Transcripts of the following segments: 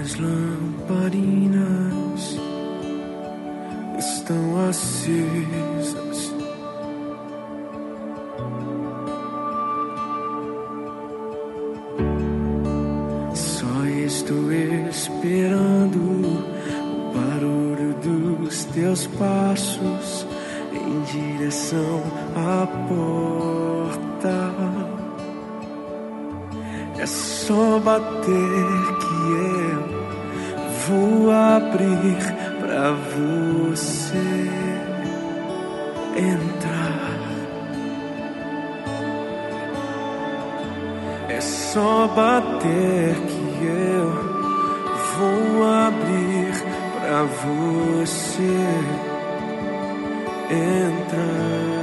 minhas lamparinas estão acesas. Só estou esperando o barulho dos teus passos em direção à porta. É só bater que eu vou abrir pra você entrar. É só bater que eu vou abrir pra você entrar.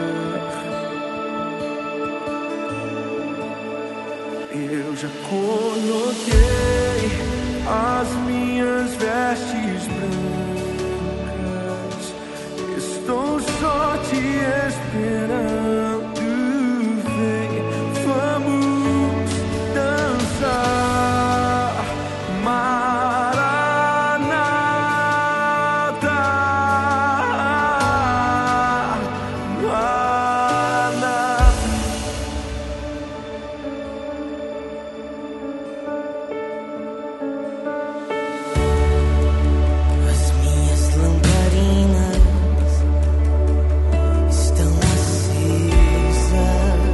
Eu já coloquei as minhas vestes brancas, estou só te esperando. Vem, vamos dançar. Maranata, Maranata. As minhas lamparinas estão acesas.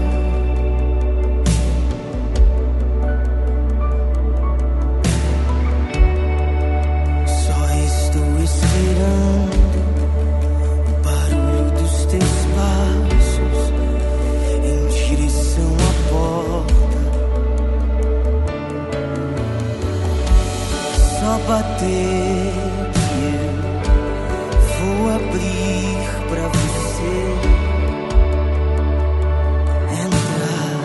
Só estou esperando o barulho dos teus passos em direção à porta. Só bater que eu vou abrir pra você entrar.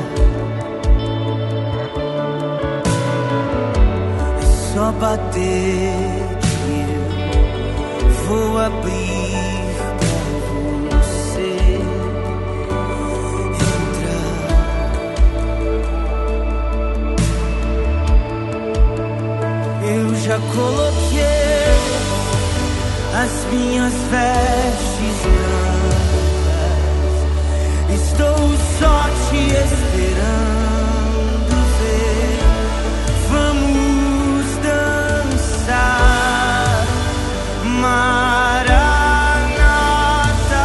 É só bater que eu vou abrir pra você entrar. Eu já coloquei as minhas vestes brancas, estou só te esperando. Ver, vamos dançar. Maranata,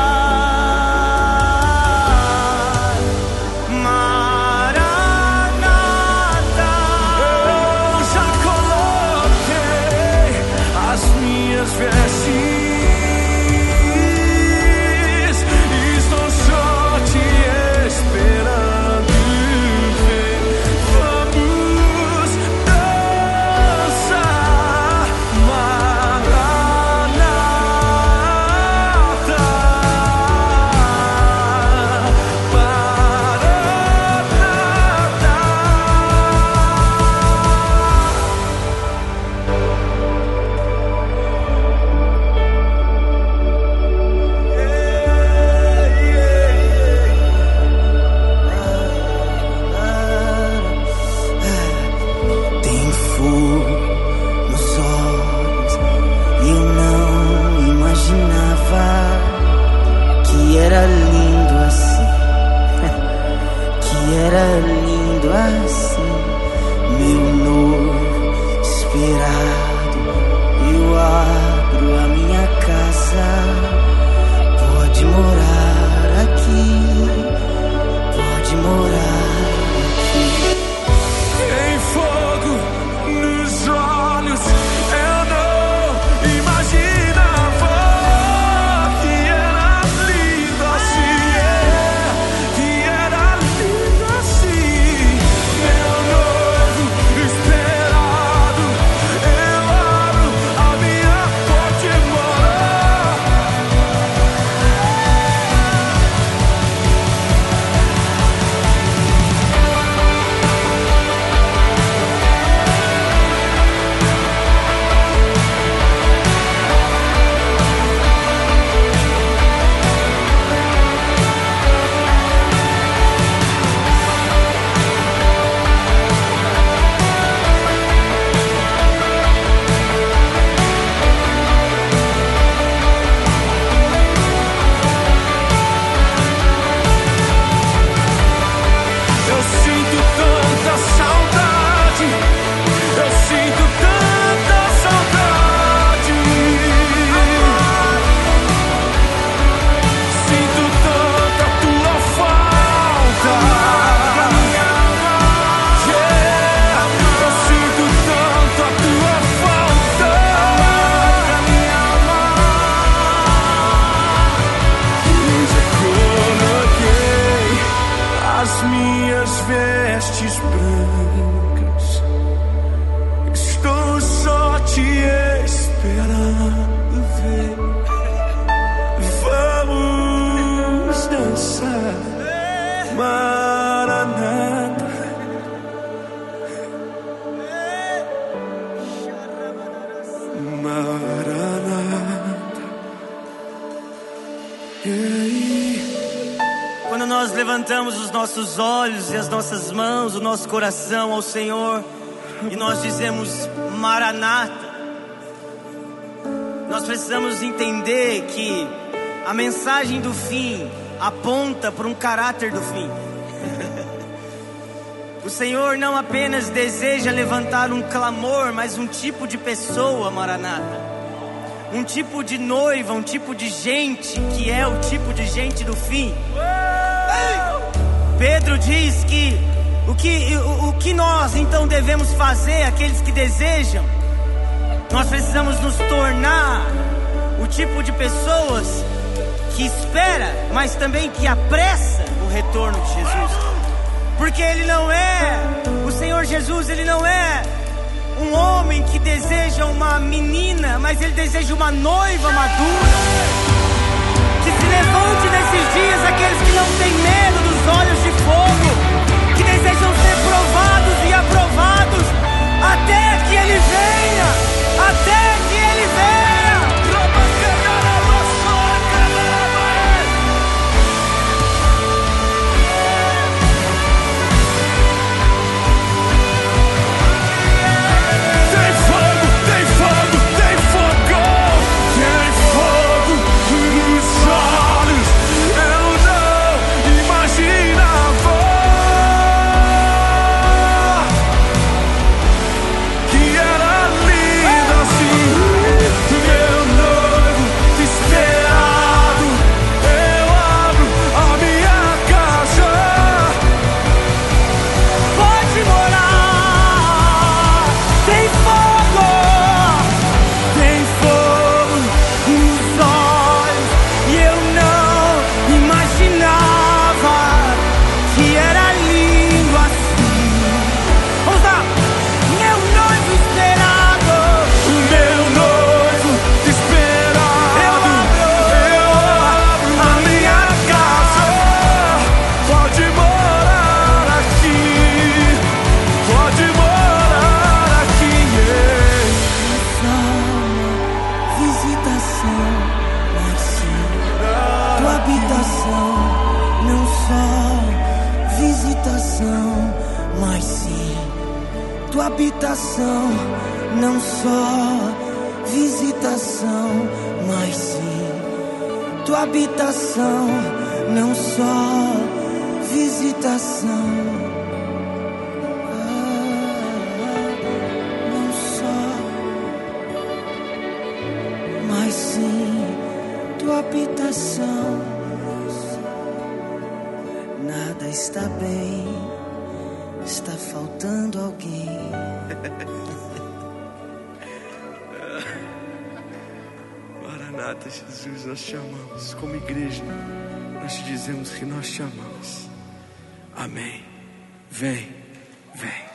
Maranata. Eu já coloquei as minhas vestes, estou só te esperando. Vem, vamos dançar. Maranata, Tem fogo nos olhos e eu não imaginava que era lindo assim, que era lindo assim. Meu noivo esperado, eu abro a minha casa, pode morar aqui, pode morar aqui. tem fogo nos olhos. Eu não imaginava que era lindo assim, que era lindo assim. Meu esperando ver. Vamos dançar, Maranata. Maranata. Quando nós levantamos os nossos olhos e as nossas mãos, o nosso coração ao Senhor, e nós dizemos Maranata, nós precisamos entender que a mensagem do fim aponta para um caráter do fim. O Senhor não apenas deseja levantar um clamor, mas um tipo de pessoa, Maranata, um tipo de noiva, um tipo de gente, que é o tipo de gente do fim. Pedro diz que o que nós então devemos fazer, aqueles que desejam, nós precisamos nos tornar o tipo de pessoas que espera, mas também que apressa o retorno de Jesus. Porque Ele não é, o Senhor Jesus, Ele não é um homem que deseja uma menina, mas Ele deseja uma noiva madura. Que se levante nesses dias aqueles que não têm medo dos olhos de fogo, que desejam ser provados e aprovados até que Ele venha, até que Ele venha. Mas sim, tua habitação, não só visitação, mas sim, tua habitação, não só visitação, não só, mas sim, tua habitação. Nada está bem, está faltando alguém. Maranata, Jesus, nós te amamos. Como igreja, nós te dizemos que nós te amamos. Amém. Vem, vem.